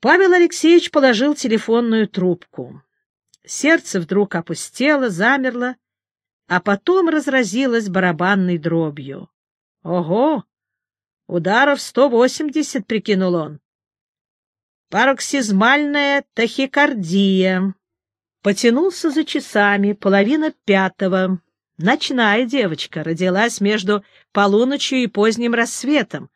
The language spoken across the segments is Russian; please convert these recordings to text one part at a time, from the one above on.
Павел Алексеевич положил телефонную трубку. Сердце вдруг опустело, замерло, а потом разразилось барабанной дробью. «Ого! Ударов 180, — прикинул он. Пароксизмальная тахикардия». Потянулся за часами, 4:30. Ночная девочка, родилась между полуночью и поздним рассветом.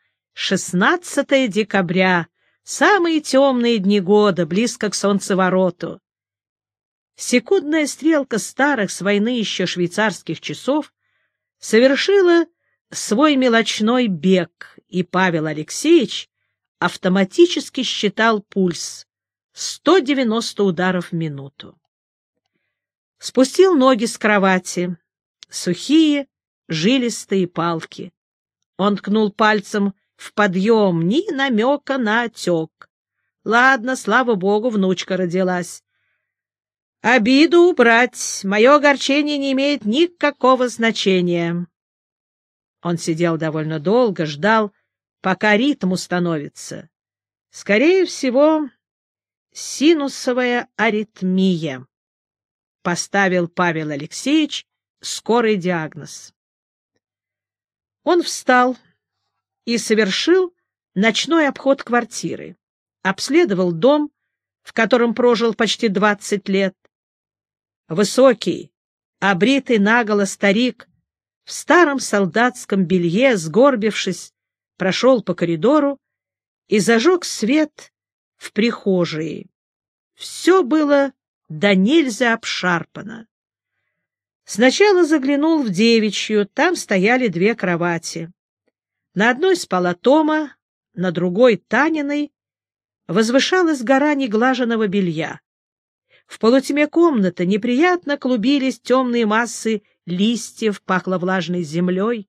16 декабря, самые темные дни года, близко к солнцевороту. Секундная стрелка старых с войны еще швейцарских часов совершила свой мелочной бег, и Павел Алексеевич автоматически считал пульс — 190 ударов в минуту. Спустил ноги с кровати, сухие, жилистые палки. Он ткнул пальцем в подъем, ни намека на отек. Ладно, слава богу, внучка родилась. Обиду убрать, мое огорчение не имеет никакого значения. Он сидел довольно долго, ждал, пока ритм установится. Скорее всего, синусовая аритмия. Поставил Павел Алексеевич скорый диагноз. Он встал и совершил ночной обход квартиры, обследовал дом, в котором прожил почти 20 лет. Высокий, обритый наголо старик в старом солдатском белье, сгорбившись, прошел по коридору и зажег свет в прихожей. Все было донельзя обшарпано. Сначала заглянул в девичью, там стояли 2 кровати. На одной спала Тома, на другой, Таниной, возвышалась гора неглаженного белья. В полутьме комнаты неприятно клубились темные массы листьев, пахло влажной землей.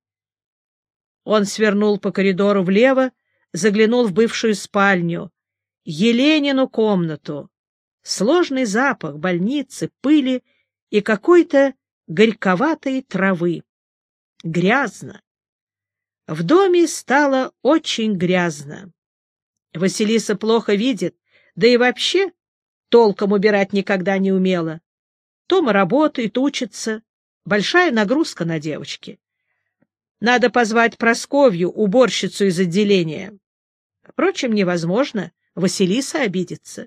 Он свернул по коридору влево, заглянул в бывшую спальню, Еленину комнату. Сложный запах больницы, пыли и какой-то горьковатой травы. Грязно. В доме стало очень грязно. Василиса плохо видит, да и вообще толком убирать никогда не умела. Тома работает, учится. Большая нагрузка на девочке. Надо позвать Прасковью, уборщицу из отделения. Впрочем, невозможно, Василиса обидится.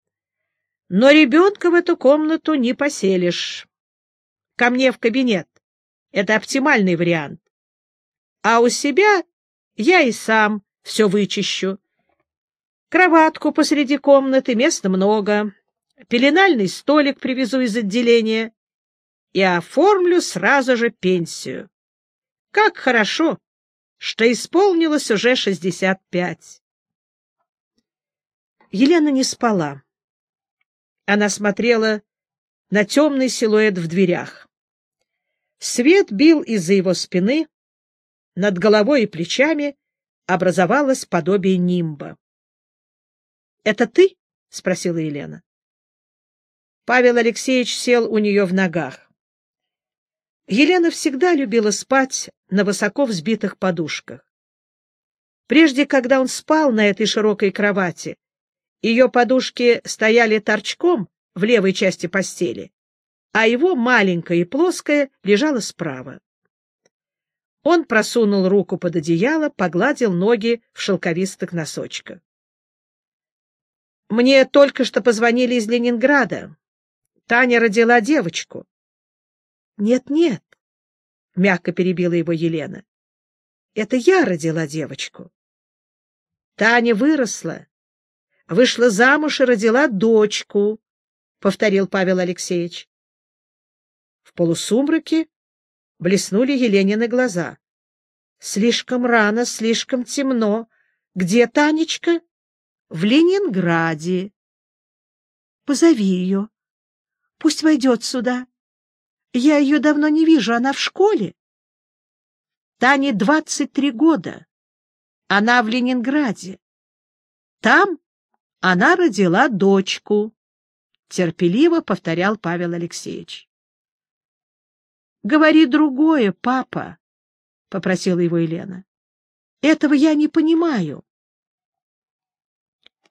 Но ребенка в эту комнату не поселишь. Ко мне в кабинет. Это оптимальный вариант. А у себя я и сам все вычищу. Кроватку посреди комнаты, места много. Пеленальный столик привезу из отделения и оформлю сразу же пенсию. Как хорошо, что исполнилось уже 65. Елена не спала. Она смотрела на темный силуэт в дверях. Свет бил из-за его спины, над головой и плечами образовалось подобие нимба. — Это ты? — спросила Елена. Павел Алексеевич сел у нее в ногах. Елена всегда любила спать на высоко взбитых подушках. Прежде, когда он спал на этой широкой кровати, ее подушки стояли торчком в левой части постели, а его, маленькая и плоская, лежала справа. Он просунул руку под одеяло, погладил ноги в шелковистых носочках. — Мне только что позвонили из Ленинграда. Таня родила девочку. Нет, — мягко перебила его Елена. — Это я родила девочку. Таня выросла, вышла замуж и родила дочку, — повторил Павел Алексеевич. В полусумраке блеснули Еленины глаза. — Слишком рано, слишком темно. Где Танечка? — В Ленинграде. — Позови ее. Пусть войдет сюда. Я ее давно не вижу, она в школе. Тане 23 года. Она в Ленинграде. Там она родила дочку, — терпеливо повторял Павел Алексеевич. — Говори другое, папа, — попросила его Елена. — Этого я не понимаю.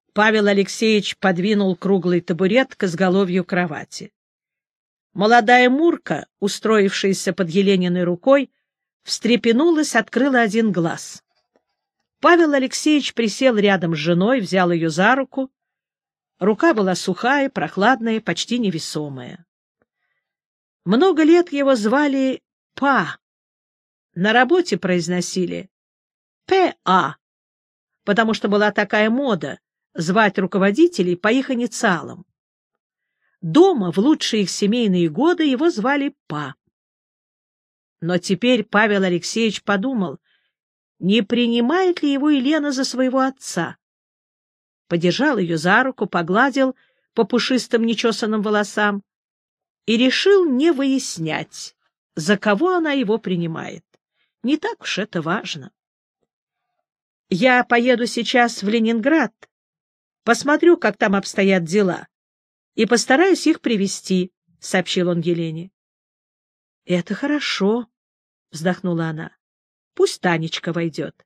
Павел Алексеевич подвинул круглый табурет к изголовью кровати. Молодая Мурка, устроившаяся под Елениной рукой, встрепенулась, открыла один глаз. Павел Алексеевич присел рядом с женой, взял ее за руку. Рука была сухая, прохладная, почти невесомая. Много лет его звали Па. На работе произносили П.А., потому что была такая мода звать руководителей по их инициалам. Дома в лучшие их семейные годы его звали Па. Но теперь Павел Алексеевич подумал, не принимает ли его Елена за своего отца. Подержал ее за руку, погладил по пушистым нечесанным волосам и решил не выяснять, за кого она его принимает. Не так уж это важно. «Я поеду сейчас в Ленинград, посмотрю, как там обстоят дела, и постараюсь их привезти», — сообщил он Елене. «Это хорошо», — вздохнула она. «Пусть Танечка войдет».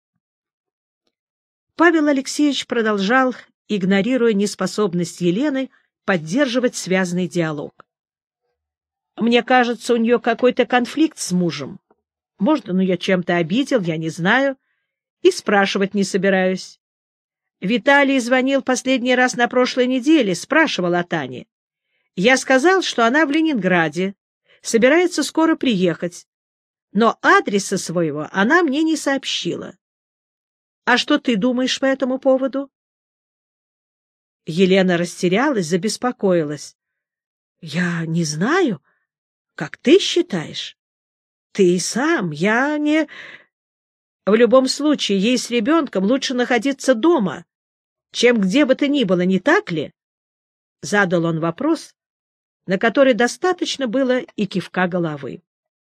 Павел Алексеевич продолжал, игнорируя неспособность Елены поддерживать связный диалог. «Мне кажется, у нее какой-то конфликт с мужем. Может, он ее чем-то обидел, я не знаю, и спрашивать не собираюсь. Виталий звонил последний раз на прошлой неделе, спрашивал о Тане. Я сказал, что она в Ленинграде, собирается скоро приехать, но адреса своего она мне не сообщила. А что ты думаешь по этому поводу?» Елена растерялась, забеспокоилась. «Я не знаю. Как ты считаешь? Ты и сам, я не... В любом случае, ей с ребенком лучше находиться дома, чем где бы то ни было, не так ли?» Задал он вопрос, на который достаточно было и кивка головы.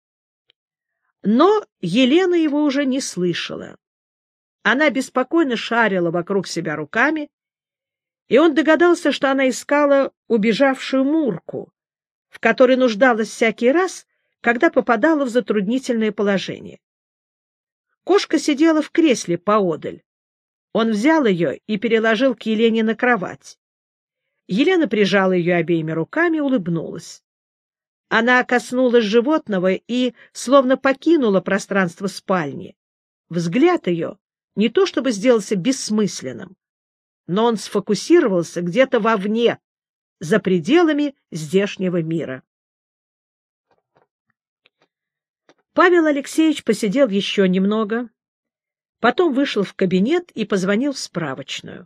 Но Елена его уже не слышала. Она беспокойно шарила вокруг себя руками, и он догадался, что она искала убежавшую Мурку, в которой нуждалась всякий раз, когда попадала в затруднительное положение. Кошка сидела в кресле поодаль. Он взял ее и переложил к Елене на кровать. Елена прижала ее обеими руками и улыбнулась. Она коснулась животного и словно покинула пространство спальни. Взгляд ее не то чтобы сделался бессмысленным, но он сфокусировался где-то вовне, за пределами здешнего мира. Павел Алексеевич посидел еще немного, потом вышел в кабинет и позвонил в справочную.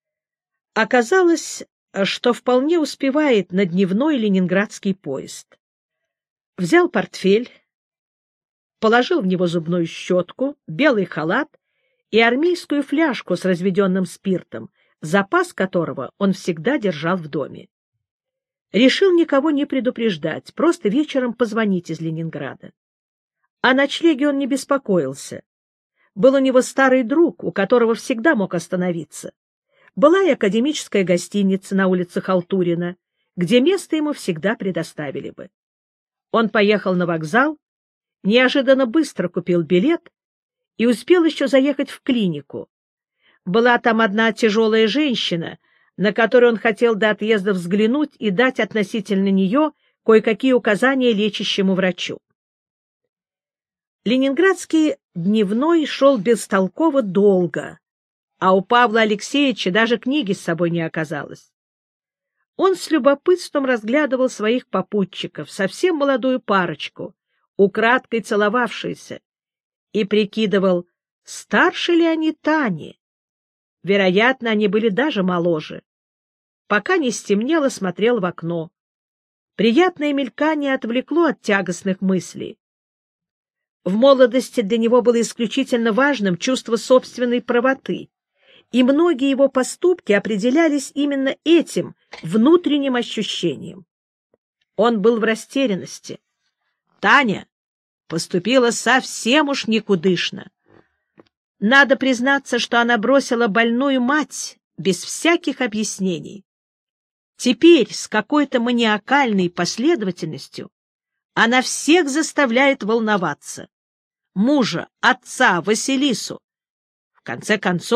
Оказалось, что вполне успевает на дневной ленинградский поезд. Взял портфель, положил в него зубную щетку, белый халат и армейскую фляжку с разведенным спиртом, запас которого он всегда держал в доме. Решил никого не предупреждать, просто вечером позвонить из Ленинграда. О ночлеге он не беспокоился. Был у него старый друг, у которого всегда мог остановиться. Была и академическая гостиница на улице Халтурина, где место ему всегда предоставили бы. Он поехал на вокзал, неожиданно быстро купил билет и успел еще заехать в клинику. Была там одна тяжелая женщина, на которую он хотел до отъезда взглянуть и дать относительно нее кое-какие указания лечащему врачу. Ленинградский дневной шел бестолково долго, а у Павла Алексеевича даже книги с собой не оказалось. Он с любопытством разглядывал своих попутчиков, совсем молодую парочку, украдкой целовавшуюся, и прикидывал, старше ли они Тани. Вероятно, они были даже моложе. Пока не стемнело, смотрел в окно. Приятное мелькание отвлекло от тягостных мыслей. В молодости для него было исключительно важным чувство собственной правоты, и многие его поступки определялись именно этим внутренним ощущением. Он был в растерянности. Таня поступила совсем уж никудышно. Надо признаться, что она бросила больную мать без всяких объяснений. Теперь с какой-то маниакальной последовательностью она всех заставляет волноваться. Мужа, отца, Василису. В конце концов,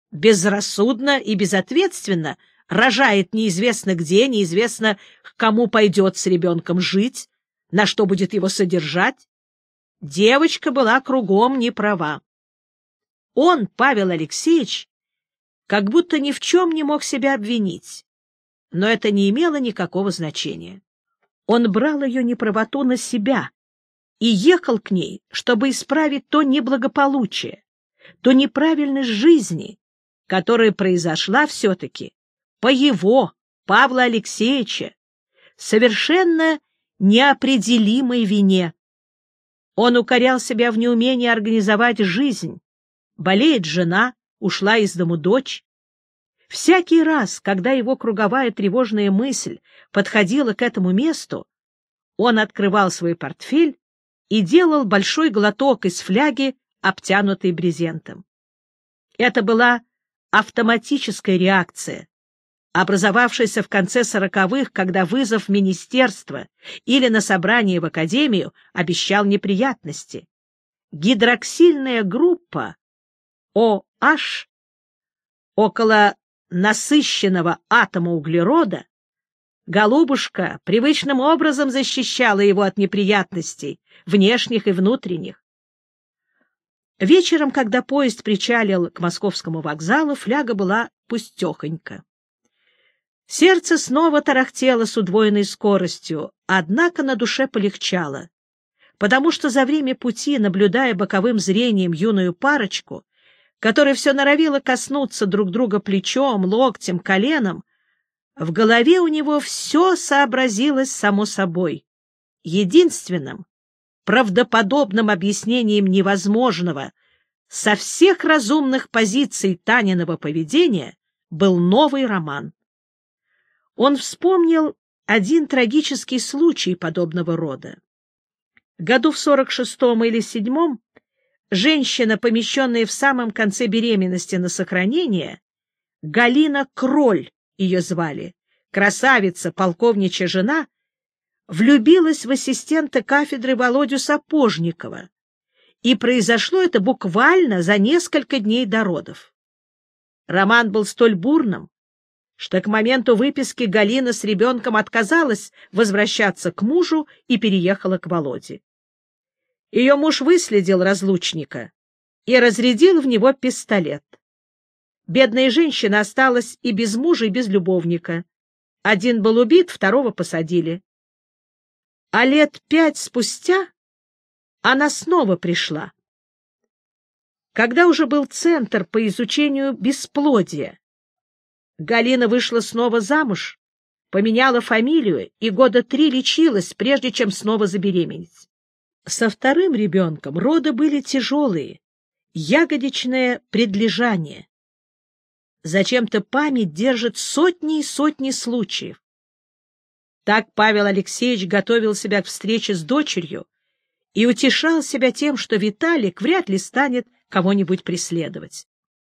безрассудно и безответственно рожает неизвестно где, неизвестно к кому пойдет с ребенком жить, на что будет его содержать. Девочка была кругом не права. Он, Павел Алексеевич, как будто ни в чем не мог себя обвинить, но это не имело никакого значения. Он брал ее неправоту на себя и ехал к ней, чтобы исправить то неблагополучие, то неправильность жизни, которая произошла все-таки по его, Павла Алексеевича, совершенно неопределимой вине. Он укорял себя в неумении организовать жизнь. Болеет жена, ушла из дому дочь. Всякий раз, когда его круговая тревожная мысль подходила к этому месту, он открывал свой портфель и делал большой глоток из фляги, обтянутой брезентом. Это была автоматическая реакция, образовавшаяся в конце 40-х, когда вызов в министерство или на собрание в академию обещал неприятности. Гидроксильная группа OH около насыщенного атома углерода, голубушка привычным образом защищала его от неприятностей, внешних и внутренних. Вечером, когда поезд причалил к московскому вокзалу, фляга была пустехонька. Сердце снова тарахтело с удвоенной скоростью, однако на душе полегчало, потому что за время пути, наблюдая боковым зрением юную парочку, которая все норовила коснуться друг друга плечом, локтем, коленом, в голове у него все сообразилось само собой. Единственным, правдоподобным объяснением невозможного со всех разумных позиций Таниного поведения был новый роман. Он вспомнил один трагический случай подобного рода. Году в 46-м или 7-м женщина, помещенная в самом конце беременности на сохранение, Галина Кроль ее звали, красавица, полковничья жена, влюбилась в ассистента кафедры Володю Сапожникова, и произошло это буквально за несколько дней до родов. Роман был столь бурным, что к моменту выписки Галина с ребенком отказалась возвращаться к мужу и переехала к Володе. Ее муж выследил разлучника и разрядил в него пистолет. Бедная женщина осталась и без мужа, и без любовника. Один был убит, второго посадили. А лет 5 спустя она снова пришла. Когда уже был центр по изучению бесплодия, Галина вышла снова замуж, поменяла фамилию и года 3 лечилась, прежде чем снова забеременеть. Со вторым ребенком роды были тяжелые, ягодичное предлежание. Зачем-то память держит сотни и сотни случаев. Так Павел Алексеевич готовил себя к встрече с дочерью и утешал себя тем, что Виталик вряд ли станет кого-нибудь преследовать.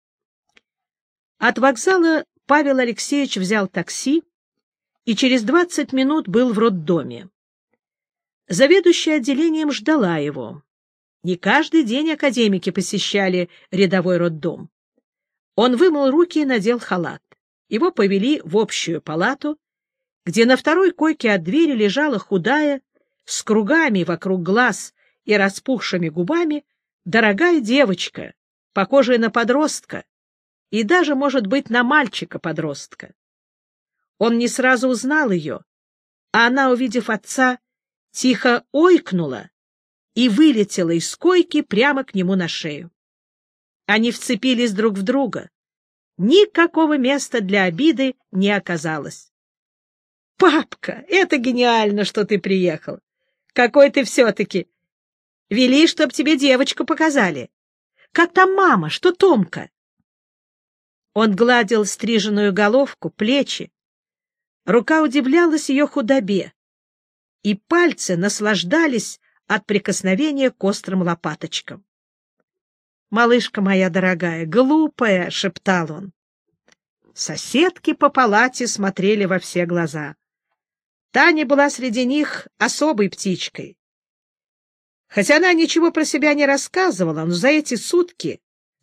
От вокзала Павел Алексеевич взял такси и через 20 минут был в роддоме. Заведующая отделением ждала его. Не каждый день академики посещали рядовой роддом. Он вымыл руки и надел халат. Его повели в общую палату, где на второй койке от двери лежала худая, с кругами вокруг глаз и распухшими губами, дорогая девочка, похожая на подростка, и даже, может быть, на мальчика-подростка. Он не сразу узнал ее, а она, увидев отца, тихо ойкнула и вылетела из койки прямо к нему на шею. Они вцепились друг в друга. Никакого места для обиды не оказалось. — Папка, это гениально, что ты приехал. Какой ты все-таки. Вели, чтоб тебе девочку показали. Как там мама, что Томка? Он гладил стриженную головку, плечи. Рука удивлялась ее худобе, и пальцы наслаждались от прикосновения к острым лопаточкам. — Малышка моя дорогая, глупая, — шептал он. Соседки по палате смотрели во все глаза. Таня была среди них особой птичкой. Хотя она ничего про себя не рассказывала, но за эти сутки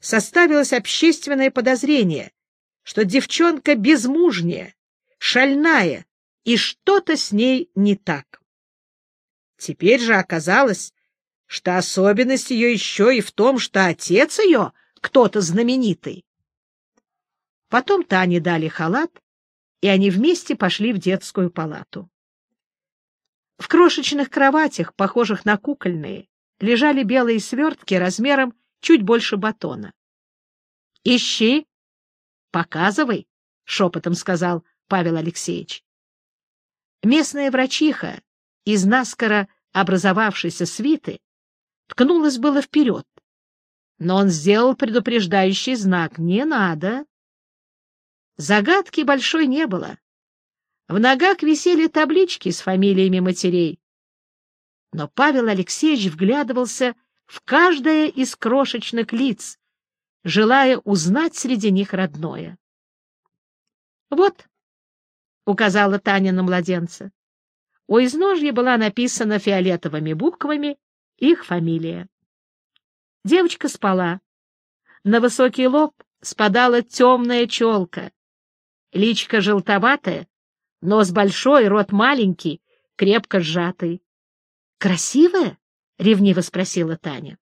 составилось общественное подозрение, что девчонка безмужняя, шальная, и что-то с ней не так. Теперь же оказалось, что особенность ее еще и в том, что отец ее кто-то знаменитый. Потом Тане дали халат, и они вместе пошли в детскую палату. В крошечных кроватях, похожих на кукольные, лежали белые свертки размером чуть больше батона. — Ищи, показывай, — шепотом сказал Павел Алексеевич. Местная врачиха из наскоро образовавшейся свиты ткнулась было вперед, но он сделал предупреждающий знак: «Не надо». Загадки большой не было. В ногах висели таблички с фамилиями матерей. Но Павел Алексеевич вглядывался в каждое из крошечных лиц, желая узнать среди них родное. «Вот», — указала Таня на младенца, — у изножья была написана фиолетовыми буквами их фамилия. Девочка спала. На высокий лоб спадала темная челка. Личико желтоватое, нос большой, рот маленький, крепко сжатый. «Красивая?» — ревниво спросила Таня.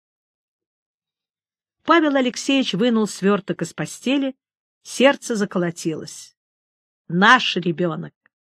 Павел Алексеевич вынул сверток из постели, сердце заколотилось. «Наш ребенок!»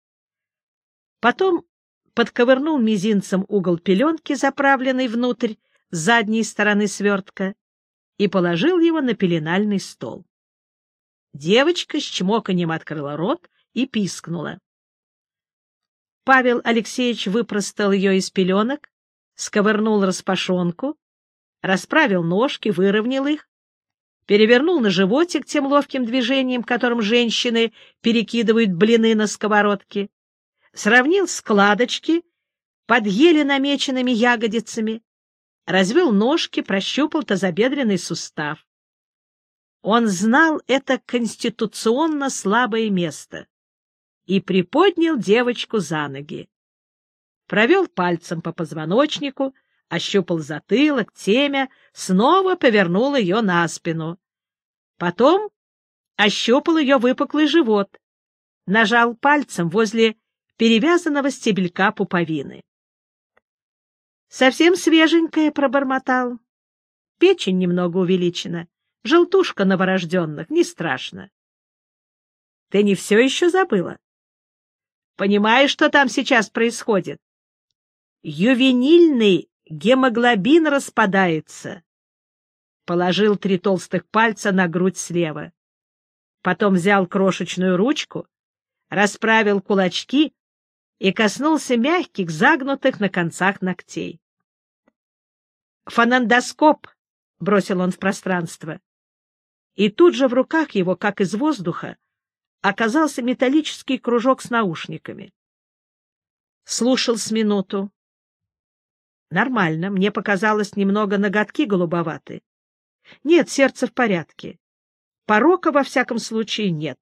Потом подковырнул мизинцем угол пеленки, заправленной внутрь с задней стороны свертка, и положил его на пеленальный стол. Девочка с чмоканьем открыла рот и пискнула. Павел Алексеевич выпростал ее из пеленок, сковырнул распашонку, расправил ножки, выровнял их, перевернул на животик тем ловким движением, которым женщины перекидывают блины на сковородке, сравнил складочки под еле намеченными ягодицами, развел ножки, прощупал тазобедренный сустав. Он знал это конституционно слабое место и приподнял девочку за ноги. Провел пальцем по позвоночнику, ощупал затылок, темя, снова повернул ее на спину. Потом ощупал ее выпуклый живот, нажал пальцем возле перевязанного стебелька пуповины. «Совсем свеженькая», — пробормотал. «Печень немного увеличена, желтушка новорожденных, не страшно». «Ты не все еще забыла? Понимаешь, что там сейчас происходит? Ювенильный гемоглобин распадается». Положил 3 толстых пальца на грудь слева. Потом взял крошечную ручку, расправил кулачки и коснулся мягких, загнутых на концах ногтей. «Фонендоскоп!» — бросил он в пространство. И тут же в руках его, как из воздуха, оказался металлический кружок с наушниками. Слушал с минуту. Нормально, мне показалось, немного ноготки голубоваты. Нет, сердце в порядке. Порока, во всяком случае, нет.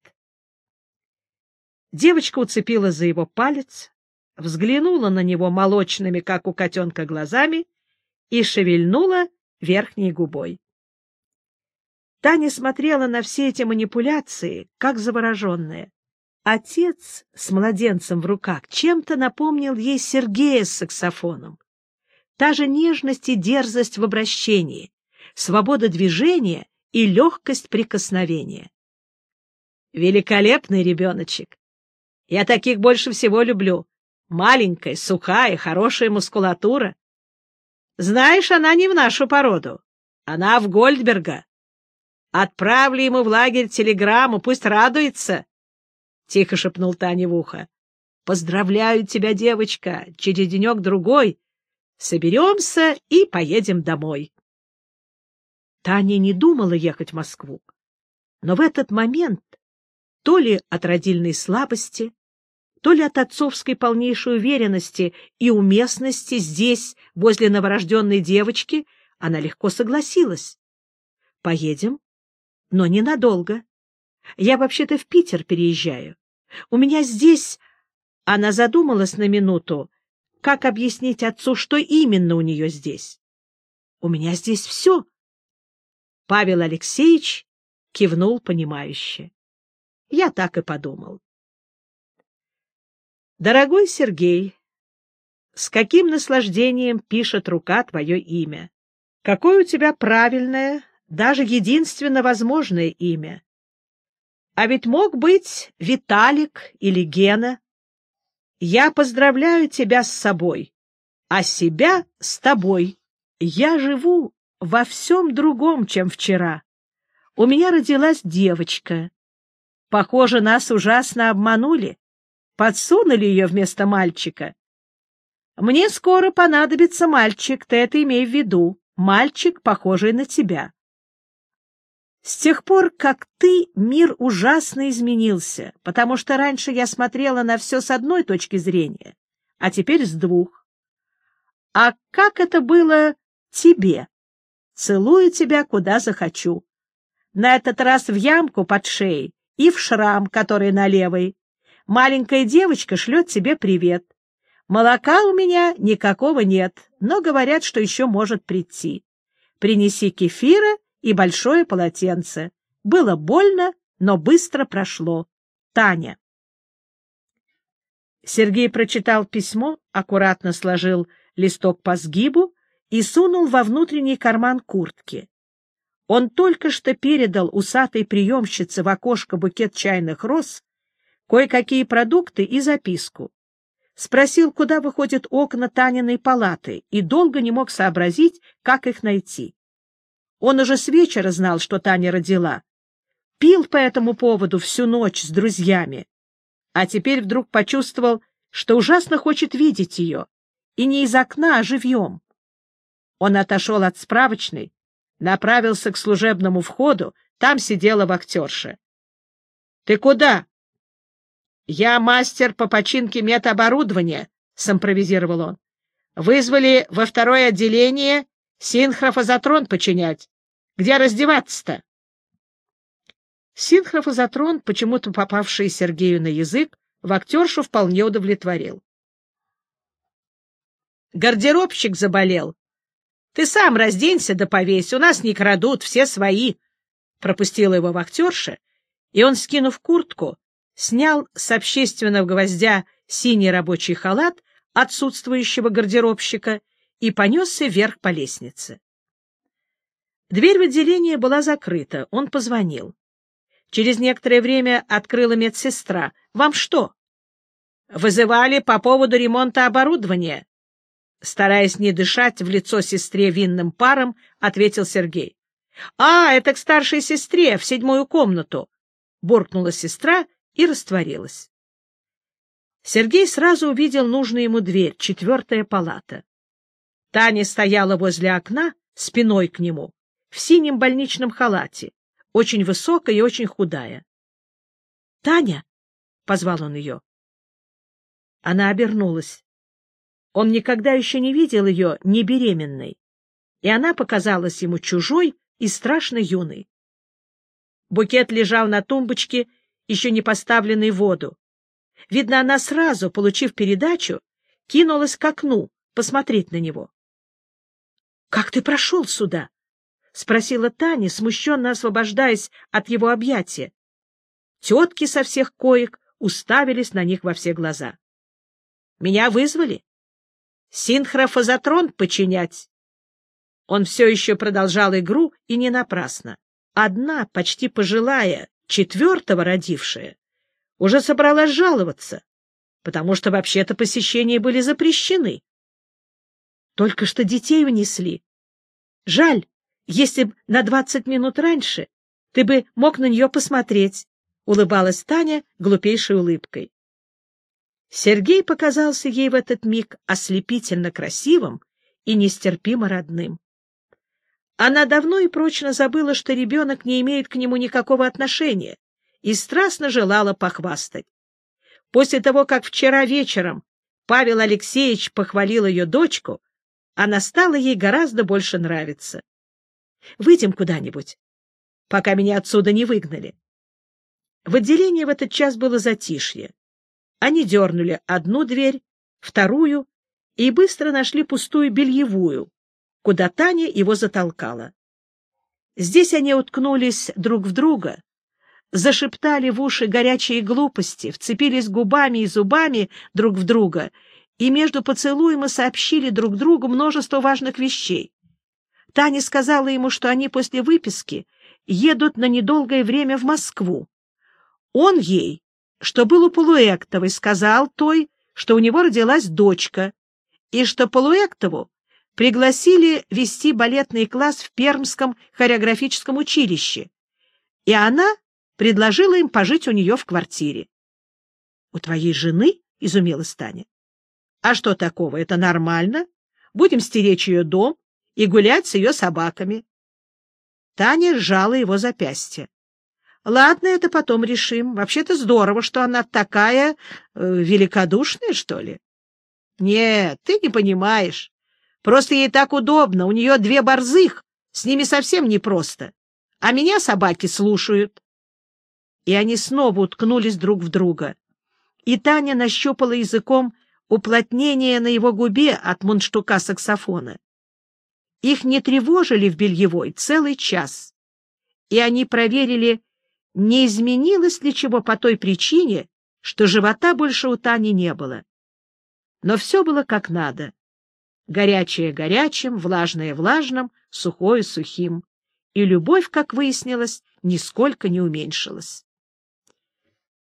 Девочка уцепилась за его палец, взглянула на него молочными, как у котенка, глазами и шевельнула верхней губой. Таня смотрела на все эти манипуляции, как завороженная. Отец с младенцем в руках чем-то напомнил ей Сергея с саксофоном. Та же нежность и дерзость в обращении, свобода движения и легкость прикосновения. Великолепный ребеночек. Я таких больше всего люблю. Маленькая, сухая, хорошая мускулатура. Знаешь, она не в нашу породу. Она в Гольдберга. Отправлю ему в лагерь телеграмму, пусть радуется. Тихо шепнул Тане в ухо. Поздравляю тебя, девочка. Через денек-другой соберемся и поедем домой. Таня не думала ехать в Москву, но в этот момент, то ли от родильной слабости, то ли от отцовской полнейшей уверенности и уместности здесь, возле новорожденной девочки, она легко согласилась. «Поедем, но ненадолго. Я вообще-то в Питер переезжаю. У меня здесь...» Она задумалась на минуту, как объяснить отцу, что именно у нее здесь. «У меня здесь все». Павел Алексеевич кивнул понимающе. Я так и подумал. Дорогой Сергей, с каким наслаждением пишет рука твое имя. Какое у тебя правильное, даже единственно возможное имя. А ведь мог быть Виталик или Гена. Я поздравляю тебя с собой, а себя с тобой. Я живу во всем другом, чем вчера. У меня родилась девочка. Похоже, нас ужасно обманули. Подсунули ее вместо мальчика. Мне скоро понадобится мальчик, ты это имей в виду. Мальчик, похожий на тебя. С тех пор, как ты, мир ужасно изменился, потому что раньше я смотрела на все с одной точки зрения, а теперь с двух. А как это было тебе? Целую тебя, куда захочу. На этот раз в ямку под шеей и в шрам, который на левой. Маленькая девочка шлет тебе привет. Молока у меня никакого нет, но говорят, что еще может прийти. Принеси кефира и большое полотенце. Было больно, но быстро прошло. Таня. Сергей прочитал письмо, аккуратно сложил листок по сгибу и сунул во внутренний карман куртки. Он только что передал усатой приемщице в окошко букет чайных роз, кое-какие продукты и записку. Спросил, куда выходят окна Таниной палаты, и долго не мог сообразить, как их найти. Он уже с вечера знал, что Таня родила. Пил по этому поводу всю ночь с друзьями, а теперь вдруг почувствовал, что ужасно хочет видеть ее, и не из окна, а живьем. Он отошел от справочной, направился к служебному входу, там сидела вахтерша. — Ты куда? — Я мастер по починке медоборудования, — симпровизировал он. — Вызвали во второе отделение синхрофазотрон починять. Где раздеваться-то? Синхрофазотрон, почему-то попавший Сергею на язык, вахтершу вполне удовлетворил. — Гардеробщик заболел. Ты сам разденься да повесь, у нас не крадут, все свои. Пропустила его вахтерша, и он, скинув куртку, снял с общественного гвоздя синий рабочий халат отсутствующего гардеробщика и понесся вверх по лестнице. Дверь в отделение была закрыта, он позвонил. Через некоторое время открыла медсестра. — Вам что? — Вызывали по поводу ремонта оборудования. Стараясь не дышать в лицо сестре винным паром, ответил Сергей. — А, это к старшей сестре, в 7-ю комнату! — буркнула сестра и растворилась. Сергей сразу увидел нужную ему дверь, 4-я палата. Таня стояла возле окна, спиной к нему, в синем больничном халате, очень высокая и очень худая. — Таня! — позвал он ее. Она обернулась. Он никогда еще не видел ее не беременной, и она показалась ему чужой и страшно юной. Букет лежал на тумбочке, еще не поставленной в воду. Видно, она сразу, получив передачу, кинулась к окну посмотреть на него. — Как ты прошел сюда? — спросила Таня, смущенно освобождаясь от его объятия. Тетки со всех коек уставились на них во все глаза. — Меня вызвали? Синхрофазотрон починять. Он все еще продолжал игру, и не напрасно. Одна, почти пожилая, 4-го родившая, уже собралась жаловаться, потому что вообще-то посещения были запрещены. Только что детей унесли. Жаль, если б на 20 минут раньше ты бы мог на нее посмотреть, — улыбалась Таня глупейшей улыбкой. Сергей показался ей в этот миг ослепительно красивым и нестерпимо родным. Она давно и прочно забыла, что ребенок не имеет к нему никакого отношения, и страстно желала похвастать. После того, как вчера вечером Павел Алексеевич похвалил ее дочку, она стала ей гораздо больше нравиться. «Выйдем куда-нибудь, пока меня отсюда не выгнали». В отделении в этот час было затишье. Они дернули одну дверь, вторую и быстро нашли пустую бельевую, куда Таня его затолкала. Здесь они уткнулись друг в друга, зашептали в уши горячие глупости, вцепились губами и зубами друг в друга и между поцелуем сообщили друг другу множество важных вещей. Таня сказала ему, что они после выписки едут на недолгое время в Москву. Он ей, что был у Полуэктовой, сказал той, что у него родилась дочка, и что Полуэктову пригласили вести балетный класс в Пермском хореографическом училище, и она предложила им пожить у нее в квартире. — У твоей жены? — изумилась Таня. — А что такого? Это нормально. Будем стеречь ее дом и гулять с ее собаками. Таня сжала его запястье. — Ладно, это потом решим. Вообще-то здорово, что она такая великодушная, что ли. — Нет, ты не понимаешь. Просто ей так удобно. У нее 2 борзых, с ними совсем непросто. А меня собаки слушают. И они снова уткнулись друг в друга. И Таня нащупала языком уплотнение на его губе от мундштука саксофона. Их не тревожили в бельевой целый час, и они проверили, не изменилось ли чего по той причине, что живота больше у Тани не было. Но все было как надо. Горячее горячим, влажное влажным, сухое сухим. И любовь, как выяснилось, нисколько не уменьшилась.